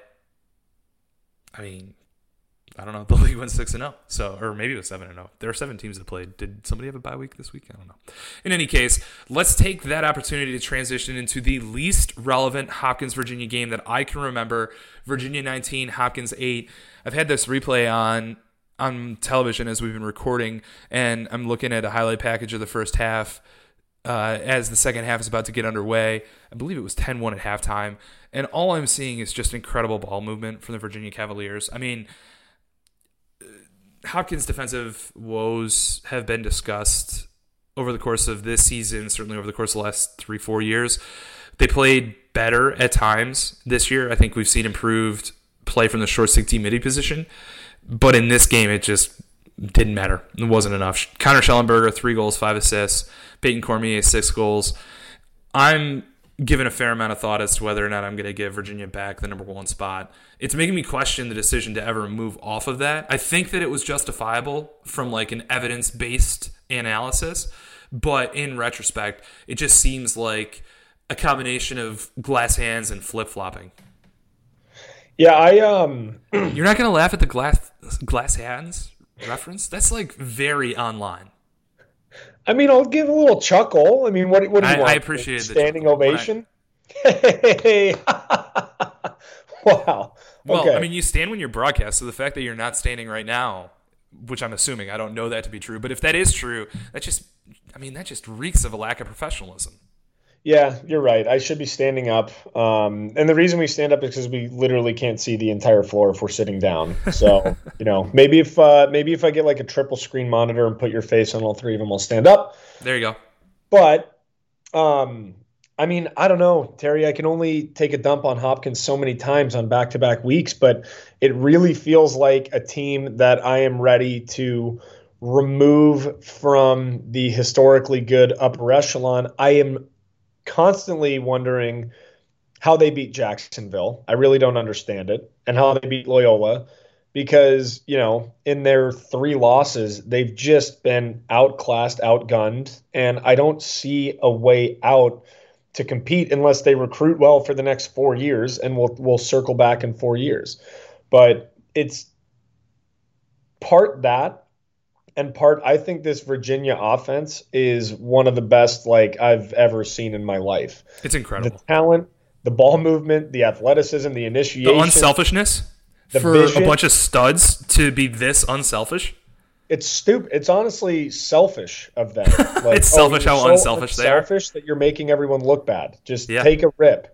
I mean, I don't know. The league went six and oh, so or maybe it was seven and oh. There are seven teams that played. Did somebody have a bye week this week? I don't know. In any case, let's take that opportunity to transition into the least relevant Hopkins-Virginia game that I can remember. Virginia nineteen, Hopkins eight. I've had this replay on on television as we've been recording, and I'm looking at a highlight package of the first half uh, as the second half is about to get underway. I believe it was ten one at halftime, and all I'm seeing is just incredible ball movement from the Virginia Cavaliers. I mean, Hopkins' defensive woes have been discussed over the course of this season, certainly over the course of the last three, four years. They played better at times this year. I think we've seen improved play from the short stick D-midi position. But in this game, it just didn't matter. It wasn't enough. Connor Schellenberger, three goals, five assists. Peyton Cormier, six goals. I'm given a fair amount of thought as to whether or not I'm going to give Virginia back the number one spot. It's making me question the decision to ever move off of that. I think that it was justifiable from like an evidence-based analysis, but in retrospect, it just seems like a combination of glass hands and flip-flopping. Yeah, I um. You're not going to laugh at the glass glass hands reference? That's like very online. I mean, I'll give a little chuckle. I mean, what, what do you I, want? I appreciate the standing chuckle. ovation. Hey, wow. Well, okay. I mean, you stand when you're broadcast, so the fact that you're not standing right now, which I'm assuming, I don't know that to be true, but if that is true, that just, I mean, that just reeks of a lack of professionalism. Yeah, you're right. I should be standing up. Um, and the reason we stand up is because we literally can't see the entire floor if we're sitting down. So, you know, maybe if uh, maybe if I get like a triple screen monitor and put your face on all three of them, I'll stand up. There you go. But, um, I mean, I don't know, Terry. I can only take a dump on Hopkins so many times on back-to-back weeks, but it really feels like a team that I am ready to remove from the historically good upper echelon. I am constantly wondering how they beat Jacksonville. I really don't understand it. And how they beat Loyola, because, you know, in their three losses, they've just been outclassed, outgunned, and I don't see a way out to compete unless they recruit well for the next four years, and we'll we'll circle back in four years. But it's part that, and part, I think this Virginia offense is one of the best like I've ever seen in my life. It's incredible. The talent, the ball movement, the athleticism, the initiation. The unselfishness the for vision. A bunch of studs to be this unselfish. It's stupid. It's honestly selfish of them. Like, It's selfish oh, how so unselfish they are. Selfish that you're making everyone look bad. Just Yeah. take a rip.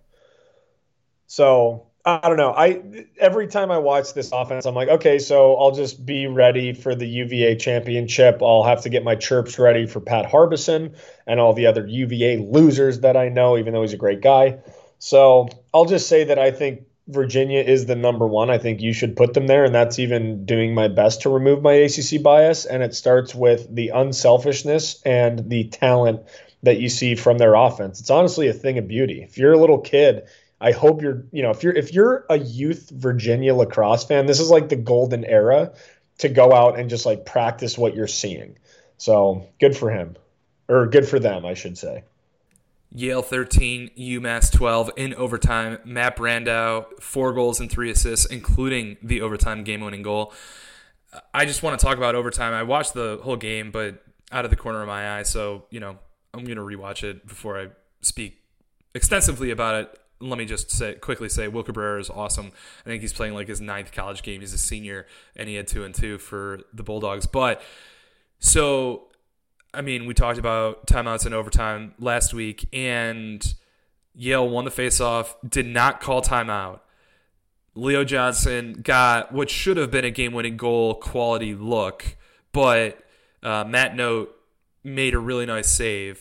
So I don't know. I every time I watch this offense, I'm like, okay, so I'll just be ready for the U V A championship. I'll have to get my chirps ready for Pat Harbison and all the other U V A losers that I know, even though he's a great guy. So I'll just say that I think Virginia is the number one. I think you should put them there, and that's even doing my best to remove my A C C bias. And it starts with the unselfishness and the talent that you see from their offense. It's honestly a thing of beauty. If you're a little kid, I hope you're, you know, if you're if you're a youth Virginia lacrosse fan, this is like the golden era to go out and just like practice what you're seeing. So good for him, or good for them, I should say. Yale thirteen, UMass twelve in overtime. Matt Brandau, four goals and three assists, including the overtime game-winning goal. I just want to talk about overtime. I watched the whole game, but out of the corner of my eye, so, you know, I'm going to rewatch it before I speak extensively about it. Let me just say quickly say Will Cabrera is awesome. I think he's playing like his ninth college game. He's a senior, and he had two and two for the Bulldogs. But so, I mean, we talked about timeouts and overtime last week, and Yale won the faceoff, did not call timeout. Leo Johnson got what should have been a game-winning goal quality look, but uh, Matt Note made a really nice save.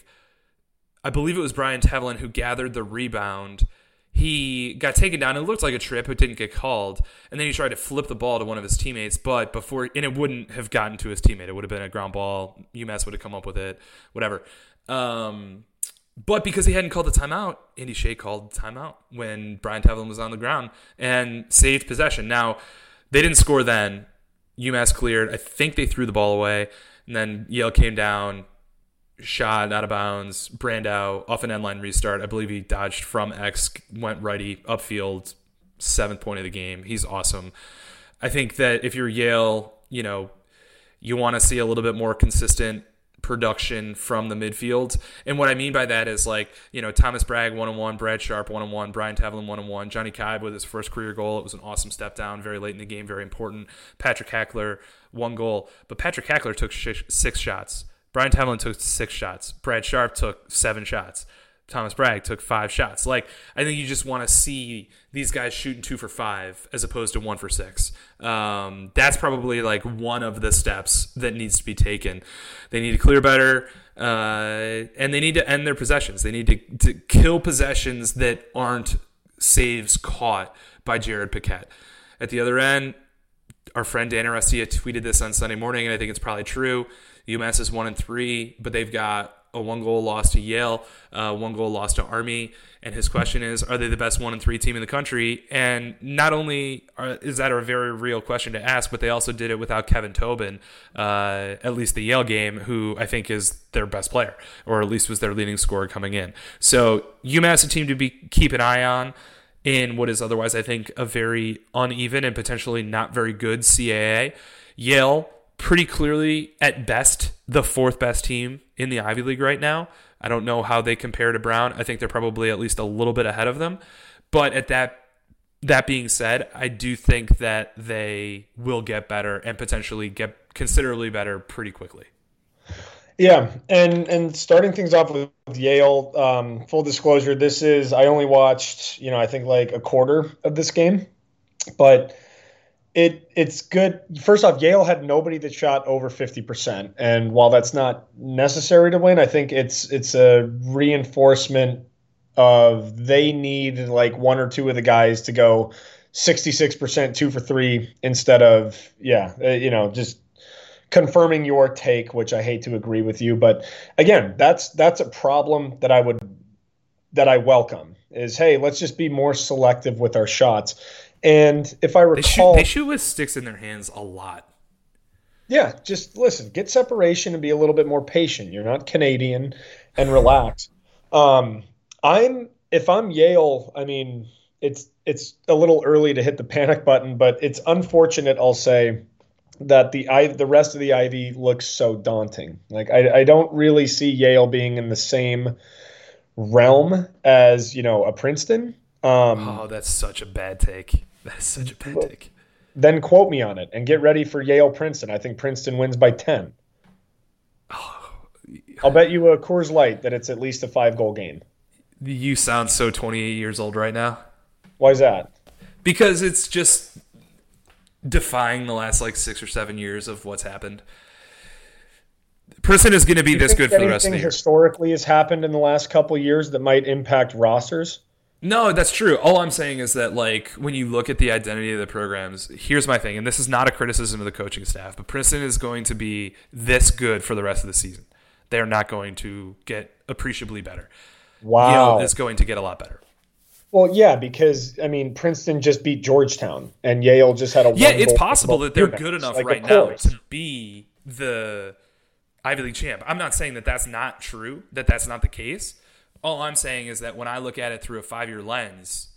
I believe it was Brian Tevlin who gathered the rebound. He got taken down. It looked like a trip. It didn't get called. And then he tried to flip the ball to one of his teammates, but before, and it wouldn't have gotten to his teammate. It would have been a ground ball. UMass would have come up with it, whatever. Um, but because he hadn't called the timeout, Andy Shea called the timeout when Brian Tevlin was on the ground and saved possession. Now, they didn't score then. UMass cleared. I think they threw the ball away. And then Yale came down, shot out of bounds, Brandow off an end line restart. I believe he dodged from X, went righty, upfield, seventh point of the game. He's awesome. I think that if you're Yale, you know, you want to see a little bit more consistent production from the midfield. And what I mean by that is like, you know, Thomas Bragg one and one, Brad Sharp one and one, Brian Tevlin one and one, Johnny Kibe with his first career goal. It was an awesome step down, very late in the game, very important. Patrick Hackler, one goal. But Patrick Hackler took sh- six shots. Brian Tevlin took six shots. Brad Sharp took seven shots. Thomas Bragg took five shots. Like, I think you just want to see these guys shooting two for five as opposed to one for six. Um, that's probably like one of the steps that needs to be taken. They need to clear better, uh, and they need to end their possessions. They need to, to kill possessions that aren't saves caught by Jared Paquette. At the other end, our friend Dan Arestia tweeted this on Sunday morning, and I think it's probably true. UMass is one and three, but they've got a one goal loss to Yale, uh, one goal loss to Army. And his question is, are they the best one and three team in the country? And not only are, is that a very real question to ask, but they also did it without Kevin Tobin, uh, at least the Yale game, who I think is their best player, or at least was their leading scorer coming in. So UMass a team to be keep an eye on in what is otherwise, I think, a very uneven and potentially not very good C A A. Yale, pretty clearly, at best, the fourth best team in the Ivy League right now. I don't know how they compare to Brown. I think they're probably at least a little bit ahead of them. But at that that being said, I do think that they will get better and potentially get considerably better pretty quickly. Yeah, and and starting things off with Yale, um, full disclosure, this is, I only watched, you know, I think like a quarter of this game. But It it's good. First off, Yale had nobody that shot over fifty percent, and while that's not necessary to win, I think it's it's a reinforcement of they need like one or two of the guys to go sixty-six percent two for three instead of yeah, uh, you know, just confirming your take, which I hate to agree with you, but again, that's that's a problem that I would that I welcome. Is hey, let's just be more selective with our shots. And if I recall, they shoot, they shoot with sticks in their hands a lot. Yeah, just listen, get separation and be a little bit more patient. You're not Canadian, and relax. Um, I'm if I'm Yale, I mean, it's it's a little early to hit the panic button, but it's unfortunate, I'll say, that the I, the rest of the Ivy looks so daunting. Like I, I don't really see Yale being in the same realm as, you know, a Princeton. Um, oh, that's such a bad take. That's such a bad take. Then quote me on it and get ready for Yale Princeton. I think Princeton wins by ten. Oh, I'll bet you a Coors Light that it's at least a five goal game. You sound so twenty-eight years old right now. Why is that? Because it's just defying the last like six or seven years of what's happened. Princeton is going to be this good for the rest of the year. Historically has happened in the last couple of years that might impact rosters? No, that's true. All I'm saying is that, like, when you look at the identity of the programs, here's my thing, and this is not a criticism of the coaching staff, but Princeton is going to be this good for the rest of the season. They're not going to get appreciably better. Wow. Yale is going to get a lot better. Well, yeah, because, I mean, Princeton just beat Georgetown, and Yale just had a Yeah, it's possible that they're good enough like, right now to be the Ivy League champ. I'm not saying that that's not true, that that's not the case. All I'm saying is that when I look at it through a five-year lens,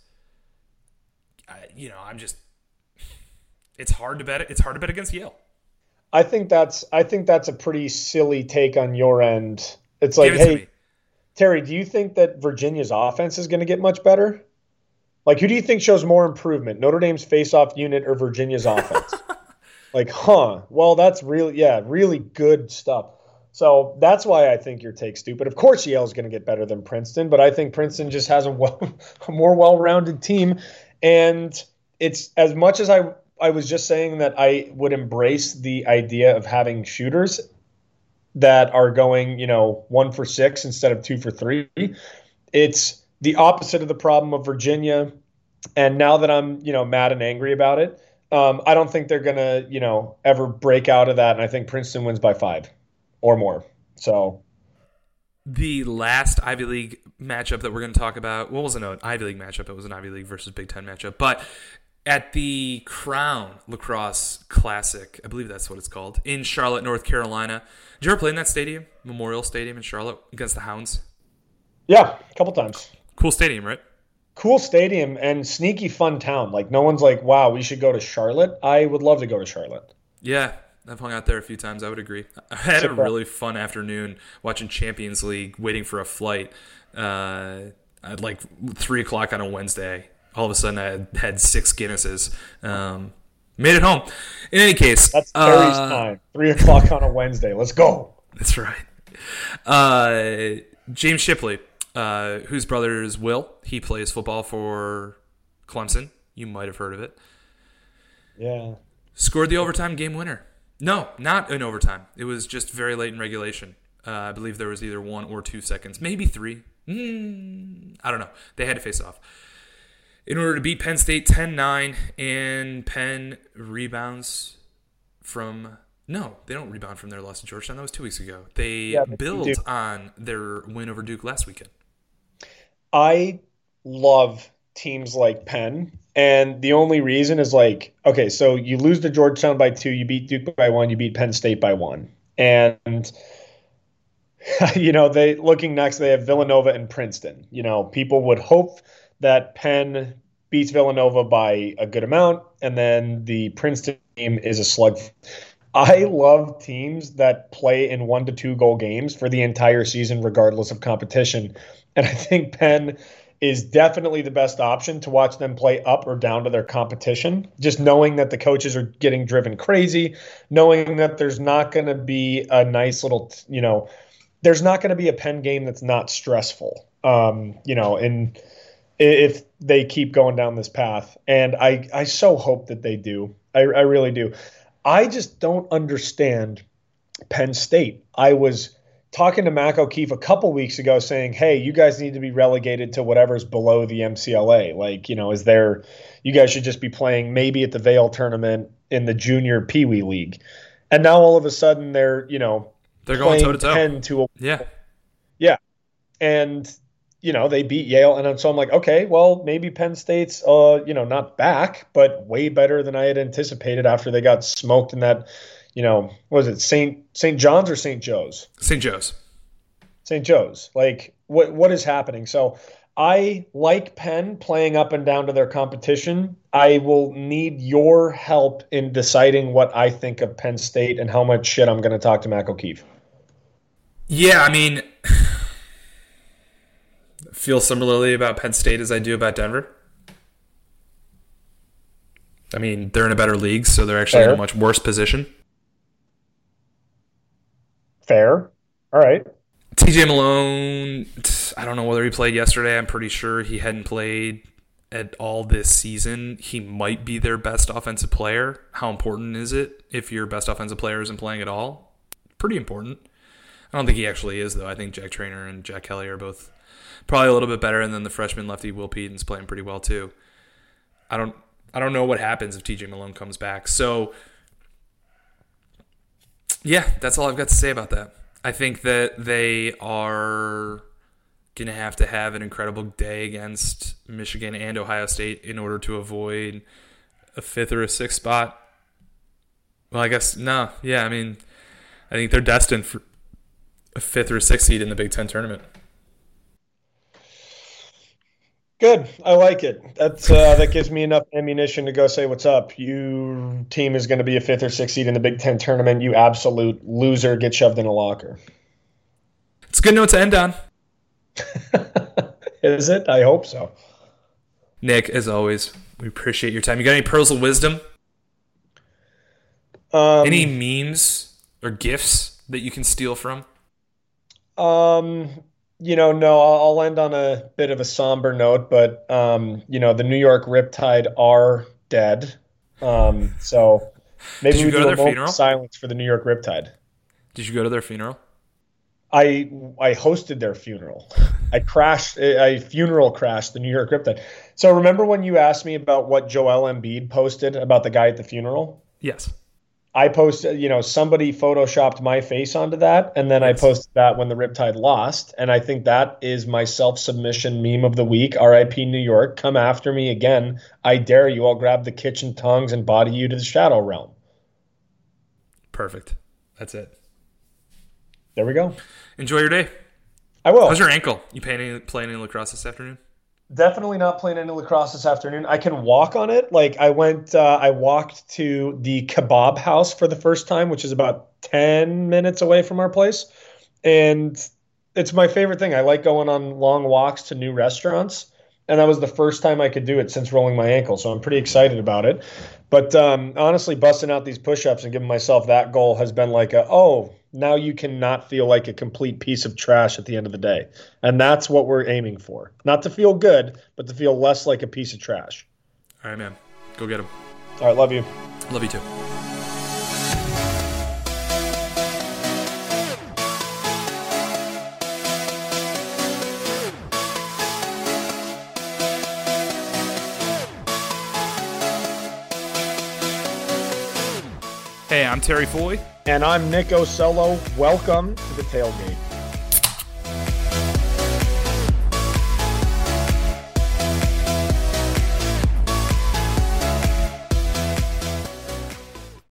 I, you know, I'm just it's hard to bet it's hard to bet against Yale. I think that's I think that's a pretty silly take on your end. It's like, it hey, Terry, do you think that Virginia's offense is going to get much better? Like, who do you think shows more improvement, Notre Dame's face-off unit or Virginia's offense? Like, huh? Well, that's really, yeah, really good stuff. So that's why I think your take's stupid. Of course, Yale's going to get better than Princeton, but I think Princeton just has a, well, a more well-rounded team. And it's as much as I, I was just saying that I would embrace the idea of having shooters that are going, you know, one for six instead of two for three. It's the opposite of the problem of Virginia. And now that I'm, you know, mad and angry about it, um, I don't think they're going to, you know, ever break out of that. And I think Princeton wins by five or more. So the last Ivy League matchup that we're going to talk about, well, it wasn't an Ivy League matchup. It was an Ivy League versus Big Ten matchup. But at the Crown Lacrosse Classic, I believe that's what it's called, in Charlotte, North Carolina. Did you ever play in that stadium, Memorial Stadium in Charlotte, against the Hounds? Yeah, a couple times. Cool stadium, right? Cool stadium and sneaky fun town. Like, no one's like, wow, we should go to Charlotte. I would love to go to Charlotte. Yeah, I've hung out there a few times. I would agree. I had a really fun afternoon watching Champions League, waiting for a flight uh, at like three o'clock on a Wednesday. All of a sudden, I had, had six Guinnesses. Um, made it home. In any case. That's Terry's uh, time. three o'clock on a Wednesday. Let's go. That's right. Uh, James Shipley. Uh, whose brother is Will. He plays football for Clemson. You might have heard of it. Yeah. Scored the overtime game winner. No, not in overtime. It was just very late in regulation. Uh, I believe there was either one or two seconds. Maybe three. Mm, I don't know. They had to face off. In order to beat Penn State ten nine, and Penn rebounds from... No, they don't rebound from their loss to Georgetown. That was two weeks ago. They yeah, build on their win over Duke last weekend. I love teams like Penn, and the only reason is like, okay, so you lose to Georgetown by two, you beat Duke by one, you beat Penn State by one. And, you know, they looking next, they have Villanova and Princeton. You know, people would hope that Penn beats Villanova by a good amount, and then the Princeton team is a slug. I love teams that play in one to two goal games for the entire season, regardless of competition. And I think Penn is definitely the best option to watch them play up or down to their competition. Just knowing that the coaches are getting driven crazy, knowing that there's not going to be a nice little, you know, there's not going to be a Penn game that's not stressful, um, you know, and if they keep going down this path. And I, I so hope that they do. I, I really do. I just don't understand Penn State. I was talking to Mac O'Keefe a couple weeks ago saying, hey, you guys need to be relegated to whatever's below the M C L A. Like, you know, is there – you guys should just be playing maybe at the Vail tournament in the junior Pee Wee League. And now all of a sudden they're, you know, they're going toe-to-toe. Penn to a, yeah. Yeah. And, you know, they beat Yale. And so I'm like, okay, well, maybe Penn State's, uh, you know, not back, but way better than I had anticipated after they got smoked in that – you know, what was it, Saint Saint John's or Saint Joe's? Saint Joe's. Saint Joe's. Like, what what is happening? So I like Penn playing up and down to their competition. I will need your help in deciding what I think of Penn State and how much shit I'm going to talk to Mac O'Keefe. Yeah, I mean, I feel similarly about Penn State as I do about Denver. I mean, they're in a better league, so they're actually Fair. in a much worse position. Fair. All right. T J Malone, I don't know whether he played yesterday. I'm pretty sure he hadn't played at all this season. He might be their best offensive player. How important is it if your best offensive player isn't playing at all? Pretty important. I don't think he actually is, though. I think Jack Traynor and Jack Kelly are both probably a little bit better, and then the freshman lefty Will Peden's playing pretty well, too. I don't I don't know what happens if T J Malone comes back. So, yeah, that's all I've got to say about that. I think that they are going to have to have an incredible day against Michigan and Ohio State in order to avoid a fifth or a sixth spot. Well, I guess, no. Yeah, I mean, I think they're destined for a fifth or a sixth seed in the Big Ten tournament. Good. I like it. That's uh, that gives me enough ammunition to go say what's up. Your team is going to be a fifth or sixth seed in the Big Ten tournament. You absolute loser. Get shoved in a locker. It's a good note to end on. Is it? I hope so. Nick, as always, we appreciate your time. You got any pearls of wisdom? Um, Any memes or gifs that you can steal from? Um, you know, no, I'll, I'll end on a bit of a somber note, but um, you know, the New York Riptide are dead. Um, so maybe Did you we go do to a their moment funeral? of silence for the New York Riptide. Did you go to their funeral? I I hosted their funeral. I crashed, I funeral crashed the New York Riptide. So remember when you asked me about what Joel Embiid posted about the guy at the funeral? Yes. I posted, you know, somebody photoshopped my face onto that, and then I Yes. posted that when the Riptide lost. And I think that is my self-submission meme of the week. R I P New York, come after me again. I dare you. I'll grab the kitchen tongs and body you to the shadow realm. Perfect. That's it. There we go. Enjoy your day. I will. How's your ankle? You playing any, playing any lacrosse this afternoon? Definitely not playing any lacrosse this afternoon. I can walk on it. Like I went, uh, I walked to the kebab house for the first time, which is about ten minutes away from our place. And it's my favorite thing. I like going on long walks to new restaurants. And that was the first time I could do it since rolling my ankle. So I'm pretty excited about it. But um, honestly, busting out these push-ups and giving myself that goal has been like, a, oh, now you cannot feel like a complete piece of trash at the end of the day. And that's what we're aiming for. Not to feel good, but to feel less like a piece of trash. All right, man. Go get him. All right, love you. Love you too. Hey, I'm Terry Foy. And I'm Nick Osello. Welcome to the tailgate.